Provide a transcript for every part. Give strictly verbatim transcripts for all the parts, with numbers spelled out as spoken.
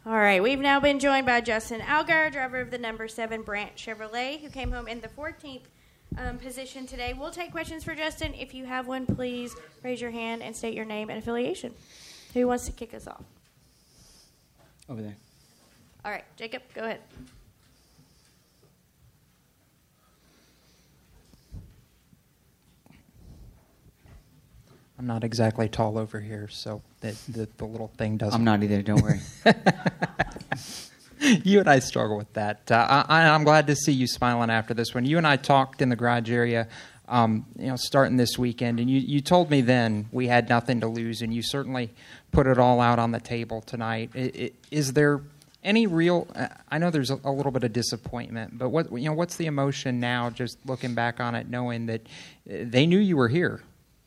All right, we've now been joined by Justin Allgaier, driver of the number seven Brandt Chevrolet, who came home in the fourteenth um, position today. We'll take questions for Justin. If you have one, please raise your hand and state your name and affiliation. Who wants to kick us off? Over there. All right, Jacob, go ahead. I'm not exactly tall over here, so the, the, the little thing doesn't... I'm not either, don't worry. You and I struggle with that. Uh, I, I'm glad to see you smiling after this one. You and I talked in the garage area, um, you know, starting this weekend, and you, you told me then we had nothing to lose, and you certainly put it all out on the table tonight. It, it, is there any real... Uh, I know there's a, a little bit of disappointment, but what you know, what's the emotion now, just looking back on it, knowing that they knew you were here?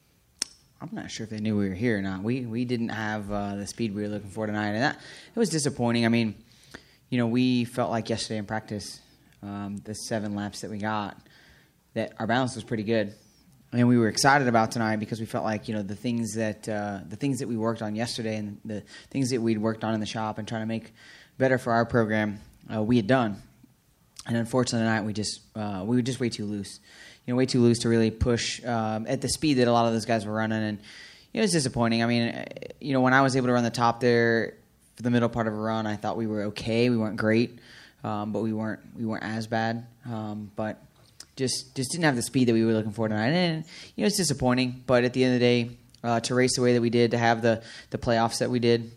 I'm not sure if they knew we were here or not. We we didn't have uh, the speed we were looking for tonight, and that it was disappointing. I mean, you know, we felt like yesterday in practice, um, the seven laps that we got, that our balance was pretty good, and we were excited about tonight because we felt like, you know, the things that uh, the things that we worked on yesterday and the things that we'd worked on in the shop and trying to make better for our program, uh, we had done. And unfortunately tonight we just uh, we were just way too loose. You know, way too loose to really push um, at the speed that a lot of those guys were running, and you know, it was disappointing. I mean, you know, when I was able to run the top there for the middle part of a run, I thought we were okay. We weren't great, um, but we weren't we weren't as bad. Um, but just just didn't have the speed that we were looking for tonight, and you know, it's disappointing. But at the end of the day, uh, to race the way that we did, to have the the playoffs that we did,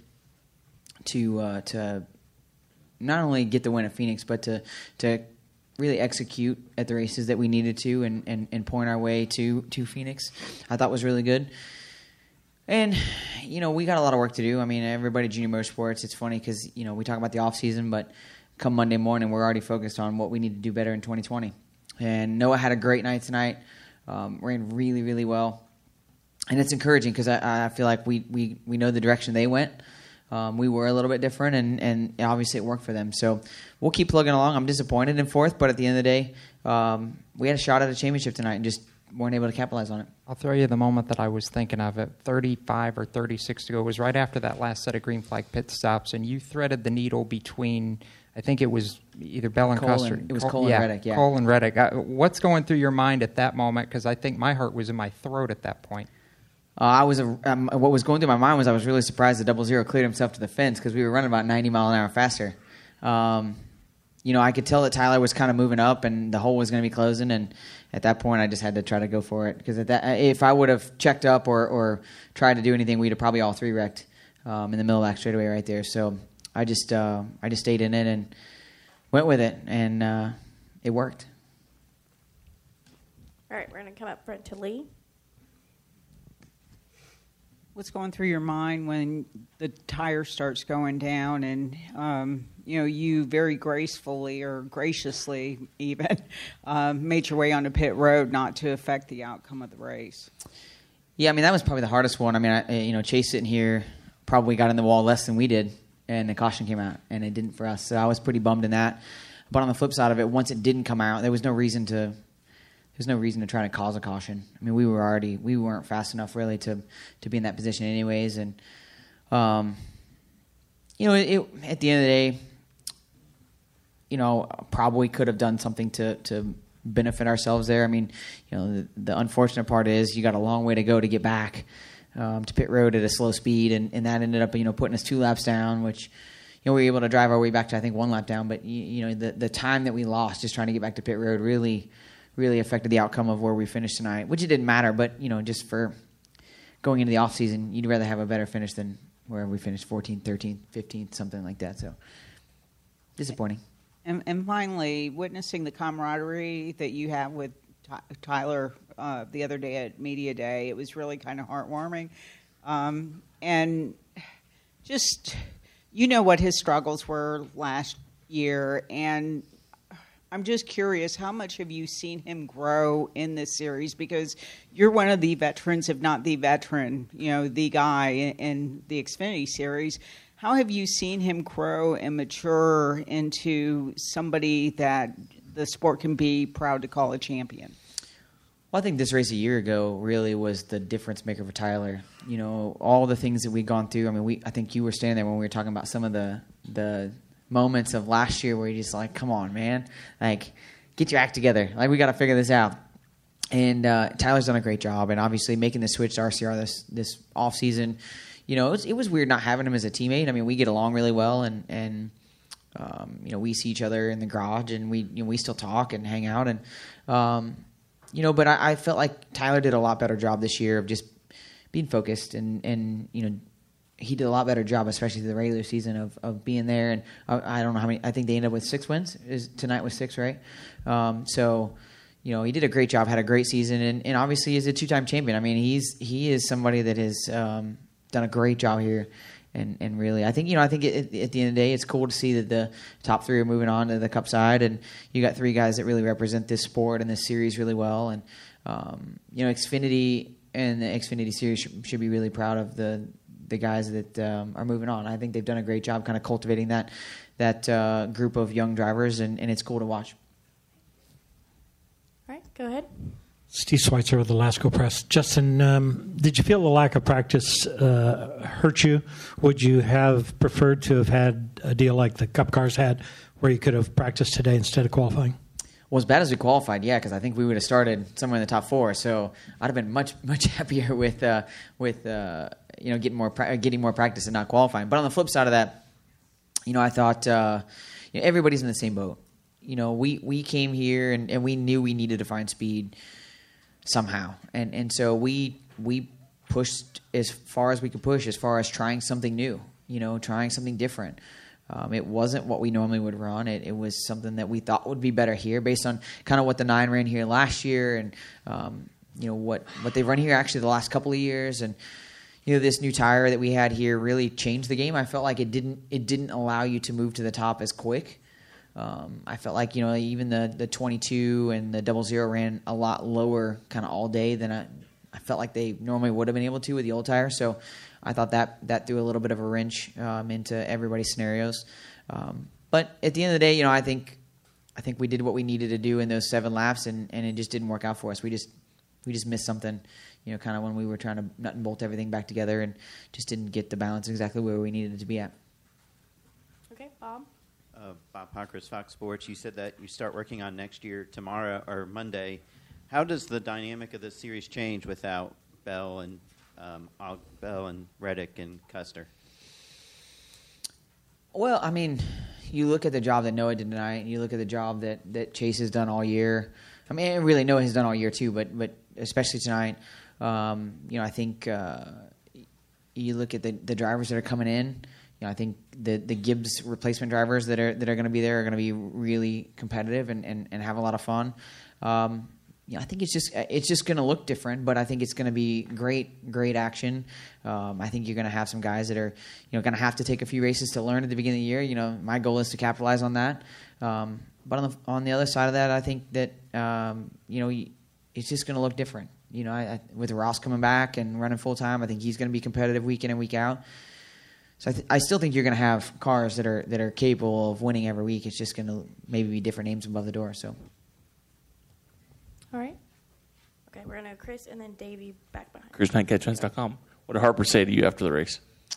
to uh, to not only get the win at Phoenix, but to to really execute at the races that we needed to and, and, and point our way to, to Phoenix, I thought was really good. And, you know, we got a lot of work to do. I mean, everybody at Junior Motorsports, it's funny because, you know, we talk about the off season, but come Monday morning, we're already focused on what we need to do better in twenty twenty. And Noah had a great night tonight, um, ran really, really well. And it's encouraging because I, I feel like we, we, we know the direction they went. Um, we were a little bit different, and, and obviously it worked for them. So we'll keep plugging along. I'm disappointed in fourth, but at the end of the day, um, we had a shot at a championship tonight and just weren't able to capitalize on it. I'll throw you the moment that I was thinking of it. thirty-five or thirty-six to go. It was right after that last set of green flag pit stops, and you threaded the needle between, I think it was either Bell and Cole Custer. and, it was Cole, Cole yeah, and Reddick, yeah. Cole and Reddick. Uh, what's going through your mind at that moment? Because I think my heart was in my throat at that point. Uh, I was a, um, what was going through my mind was I was really surprised that Double Zero cleared himself to the fence because we were running about ninety mile an hour faster. Um, you know, I could tell that Tyler was kind of moving up and the hole was going to be closing, and at that point I just had to try to go for it because at that, if I would have checked up or, or tried to do anything, we'd have probably all three wrecked um, in the middle of that straightaway right there. So I just uh, I just stayed in it and went with it, and uh, it worked. All right, we're going to come up front to Lee. What's going through your mind when the tire starts going down and, um, you know, you very gracefully or graciously even um, made your way onto pit road not to affect the outcome of the race? Yeah, I mean, that was probably the hardest one. I mean, I, you know, Chase sitting here probably got in the wall less than we did, and the caution came out, and it didn't for us. So I was pretty bummed in that. But on the flip side of it, once it didn't come out, there was no reason to... There's no reason to try to cause a caution. I mean, we were already we weren't fast enough really to, to be in that position anyways. And um, you know, it, it, at the end of the day, you know, probably could have done something to, to benefit ourselves there. I mean, you know, the, the unfortunate part is you got a long way to go to get back um, to pit road at a slow speed, and, and that ended up you know putting us two laps down, which. You know, we were able to drive our way back to I think one lap down, but you, you know the the time that we lost just trying to get back to pit road really. really affected the outcome of where we finished tonight, which it didn't matter, but, you know, just for going into the off season, you'd rather have a better finish than where we finished fourteenth, thirteenth, fifteenth, something like that. So, disappointing. And, and finally, witnessing the camaraderie that you have with Ty- Tyler uh, the other day at Media Day, it was really kind of heartwarming. Um, and just, you know what his struggles were last year, and I'm just curious, how much have you seen him grow in this series? Because you're one of the veterans, if not the veteran, you know, the guy in, in the Xfinity series. How have you seen him grow and mature into somebody that the sport can be proud to call a champion? Well, I think this race a year ago really was the difference maker for Tyler. You know, all the things that we'd gone through. I mean, we I think you were standing there when we were talking about some of the the moments of last year where you're just like, come on, man. Like, get your act together. Like, we got to figure this out. And uh, Tyler's done a great job. And obviously making the switch to R C R this, this offseason, you know, it was, it was weird not having him as a teammate. I mean, we get along really well. And, and um, you know, we see each other in the garage. And we you know, we still talk and hang out. And, um, you know, but I, I felt like Tyler did a lot better job this year of just being focused. And, and you know, he did a lot better job, especially through the regular season, of, of being there. And I, I don't know how many. I think they ended up with six wins. Is tonight was six, right? Um, so, you know, he did a great job, had a great season, and, and obviously is a two-time champion. I mean, he's he is somebody that has um, done a great job here. And and really, I think you know, I think it, at the end of the day, it's cool to see that the top three are moving on to the Cup side, and you got three guys that really represent this sport and this series really well. And um, you know, Xfinity and the Xfinity series should, should be really proud of the. the guys that um, are moving on. I think they've done a great job kind of cultivating that that uh, group of young drivers, and, and it's cool to watch. All right, go ahead. Steve Schweitzer with the Lasco Press. Justin, um, did you feel the lack of practice uh, hurt you? Would you have preferred to have had a deal like the Cup cars had, where you could have practiced today instead of qualifying? Well, as bad as we qualified, yeah, because I think we would have started somewhere in the top four. So I'd have been much, much happier with, uh, with uh, you know, getting more, pra- getting more practice and not qualifying. But on the flip side of that, you know, I thought uh, you know, everybody's in the same boat. You know, we, we came here and, and we knew we needed to find speed somehow, and and so we we pushed as far as we could push, as far as trying something new. You know, trying something different. Um, it wasn't what we normally would run. It, it was something that we thought would be better here based on kind of what the nine ran here last year and, um, you know, what, what they've run here actually the last couple of years. And, you know, this new tire that we had here really changed the game. I felt like it didn't it didn't allow you to move to the top as quick. Um, I felt like, you know, even the, the twenty-two and the double zero ran a lot lower kind of all day than I, I felt like they normally would have been able to with the old tire. So I thought that that threw a little bit of a wrench um, into everybody's scenarios. Um, but at the end of the day, you know, I think I think we did what we needed to do in those seven laps, and, and it just didn't work out for us. We just we just missed something, you know, kind of when we were trying to nut and bolt everything back together, and just didn't get the balance exactly where we needed it to be at. Okay, Bob. Uh, Bob Pockris, Fox Sports. You said that you start working on next year tomorrow or Monday. How does the dynamic of the series change without Bell and um, Bell and Reddick and Custer? Well, I mean, you look at the job that Noah did tonight, and you look at the job that, that Chase has done all year. I mean, really Noah has done all year too, but but especially tonight. Um, you know, I think uh, you look at the, the drivers that are coming in. You know, I think the the Gibbs replacement drivers that are that are going to be there are going to be really competitive and, and, and have a lot of fun. Um, you know, I think it's just it's just going to look different, but I think it's going to be great great action. Um, I think you're going to have some guys that are you know going to have to take a few races to learn at the beginning of the year. You know, my goal is to capitalize on that. Um, but on the on the other side of that, I think that um, you know it's just going to look different. You know, I, I, with Ross coming back and running full time, I think he's going to be competitive week in and week out. So I, th- I still think you're going to have cars that are that are capable of winning every week. It's just going to maybe be different names above the door. So, all right. Okay, we're going to Chris and then Davey back behind. Chris Knight, catch trends dot com. What did Harper say to you after the race?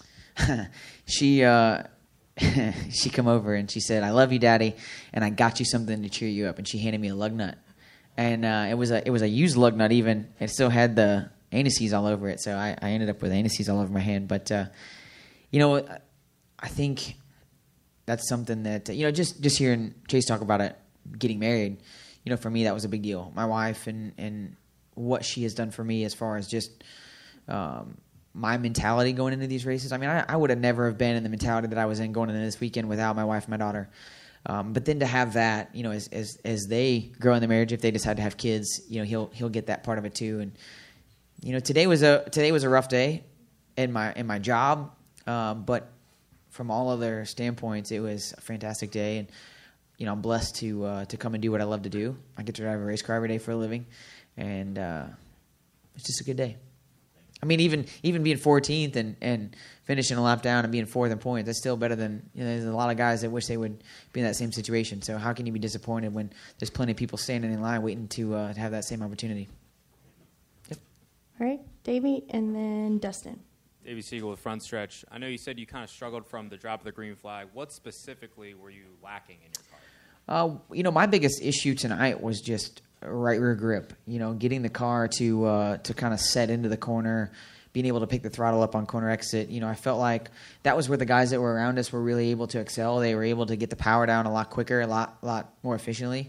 she uh, she come over and she said, "I love you, Daddy, and I got you something to cheer you up." And she handed me a lug nut, and uh, it was a it was a used lug nut. Even it still had the anuses all over it. So I, I ended up with anuses all over my hand, but. Uh, You know, I think that's something that, you know, just, just hearing Chase talk about it, getting married, you know, for me, that was a big deal. My wife and, and what she has done for me as far as just um, my mentality going into these races. I mean, I, I would have never have been in the mentality that I was in going into this weekend without my wife and my daughter. Um, but then to have that, you know, as, as as they grow in the marriage, if they decide to have kids, you know, he'll he'll get that part of it too. And, you know, today was a today was a rough day in my in my job. Um, but from all other standpoints, it was a fantastic day, and you know I'm blessed to uh, to come and do what I love to do. I get to drive a race car every day for a living, and uh, it's just a good day. I mean, even even being fourteenth and, and finishing a lap down and being fourth in points, that's still better than you know. There's a lot of guys that wish they would be in that same situation. So how can you be disappointed when there's plenty of people standing in line waiting to uh, to have that same opportunity? All right, Davey, and then Dustin. Davey Siegel with Front Stretch. I know you said you kind of struggled from the drop of the green flag. What specifically were you lacking in your car? Uh, you know, my biggest issue tonight was just right rear grip. You know, getting the car to uh, to kind of set into the corner, being able to pick the throttle up on corner exit. You know, I felt like that was where the guys that were around us were really able to excel. They were able to get the power down a lot quicker, a lot, lot more efficiently.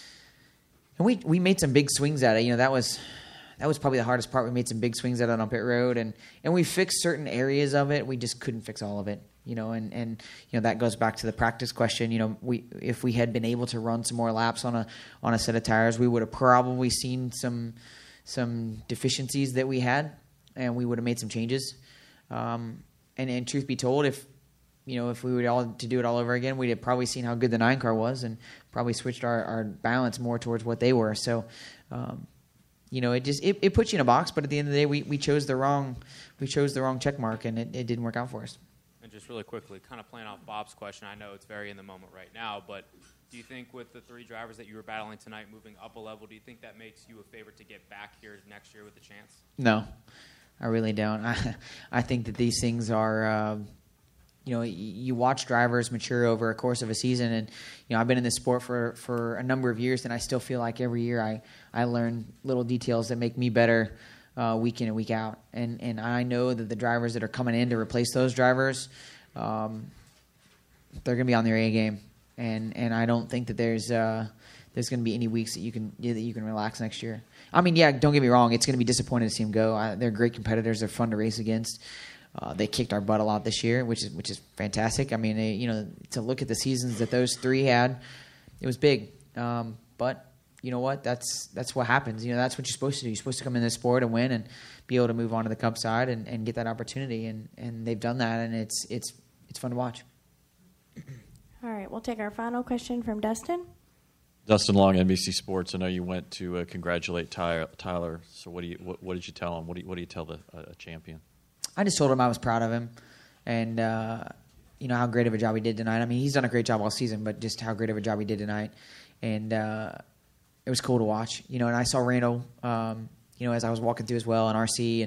And we we made some big swings at it. You know, that was that was probably the hardest part. We made some big swings at it on pit road, and, and we fixed certain areas of it. We just couldn't fix all of it. You know, and, and you know that goes back to the practice question. You know, we if we had been able to run some more laps on a on a set of tires, we would have probably seen some some deficiencies that we had, and we would have made some changes. Um, and, and truth be told, if you know if we were all to do it all over again, we'd have probably seen how good the nine car was, and probably switched our, our balance more towards what they were. So, um, you know, it just it, it puts you in a box. But at the end of the day, we, we chose the wrong we chose the wrong check mark, and it, it didn't work out for us. And just really quickly, kind of playing off Bob's question, I know it's very in the moment right now, but do you think with the three drivers that you were battling tonight moving up a level, do you think that makes you a favorite to get back here next year with a chance? No, I really don't. I, I think that these things are, uh, you know, you watch drivers mature over a course of a season, and, you know, I've been in this sport for, for a number of years, and I still feel like every year I, I learn little details that make me better Uh, week in and week out, and and I know that the drivers that are coming in to replace those drivers, um, they're going to be on their A game, and and I don't think that there's uh, there's going to be any weeks that you can that you can relax next year. I mean, yeah, don't get me wrong, it's going to be disappointing to see them go. I, they're great competitors. They're fun to race against. Uh, they kicked our butt a lot this year, which is which is fantastic. I mean, they, you know, to look at the seasons that those three had, it was big, um, but. You know what? That's that's what happens. You know, that's what you're supposed to do. You're supposed to come in this sport and win and be able to move on to the Cup side and, and get that opportunity. And, and they've done that, and it's it's it's fun to watch. All right, we'll take our final question from Dustin. Dustin Long, N B C Sports. I know you went to uh, congratulate Ty- Tyler. So what do you what, what did you tell him? What do you, what do you tell the uh, champion? I just told him I was proud of him, and uh, you know how great of a job he did tonight. I mean, he's done a great job all season, but just how great of a job he did tonight, and. Uh, It was cool to watch, you know, and I saw Randall, um, you know, as I was walking through as well, and R C and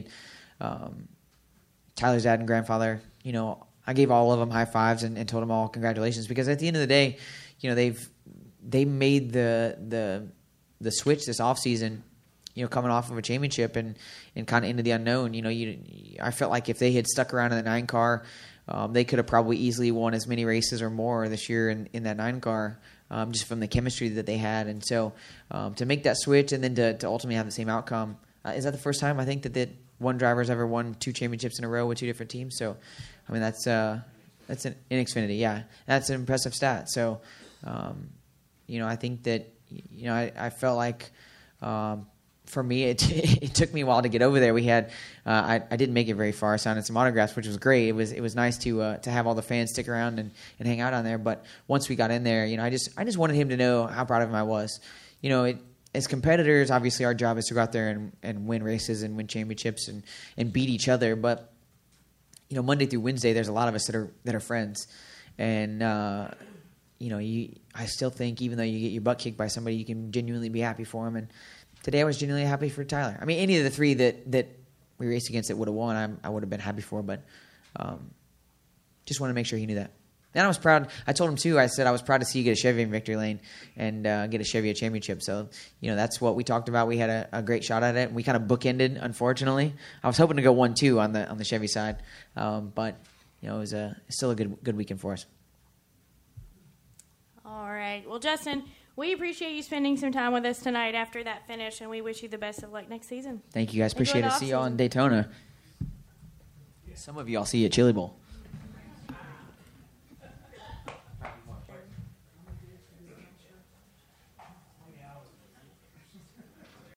um, Tyler's dad and grandfather. You know, I gave all of them high fives and, and told them all congratulations, because at the end of the day, you know, they've they made the the the switch this off season, you know, coming off of a championship and, and kind of into the unknown. You know, you I felt like if they had stuck around in the nine car, um, they could have probably easily won as many races or more this year in, in that nine car. Um, just from the chemistry that they had. And so um, to make that switch and then to, to ultimately have the same outcome, uh, is that the first time I think that, that one driver's ever won two championships in a row with two different teams? So, I mean, that's uh, that's an, in Xfinity, yeah. That's an impressive stat. So, um, you know, I think that, you know, I, I felt like um, for me, it, it took me a while to get over there. We had, uh, I, I didn't make it very far, signing some autographs, which was great. It was it was nice to uh, to have all the fans stick around and, and hang out on there. But once we got in there, you know, I just I just wanted him to know how proud of him I was. You know, it, as competitors, obviously our job is to go out there and, and win races and win championships and, and beat each other. But you know, Monday through Wednesday, there's a lot of us that are that are friends, and uh, you know, you I still think even though you get your butt kicked by somebody, you can genuinely be happy for him. And today I was genuinely happy for Tyler. I mean, any of the three that, that we raced against that would have won, I'm, I would have been happy for. But um, just want to make sure he knew that. And I was proud. I told him, too, I said I was proud to see you get a Chevy in victory lane and uh, get a Chevy a championship. So, you know, that's what we talked about. We had a, a great shot at it. And we kind of bookended, unfortunately. I was hoping to go one two on the on the Chevy side. Um, but, you know, it was a, still a good good weekend for us. All right. Well, Justin, we appreciate you spending some time with us tonight after that finish, and we wish you the best of luck next season. Thank you, guys. Appreciate Enjoy it. the See y'all off-season. in Daytona. Some of you I'll see you at Chili Bowl.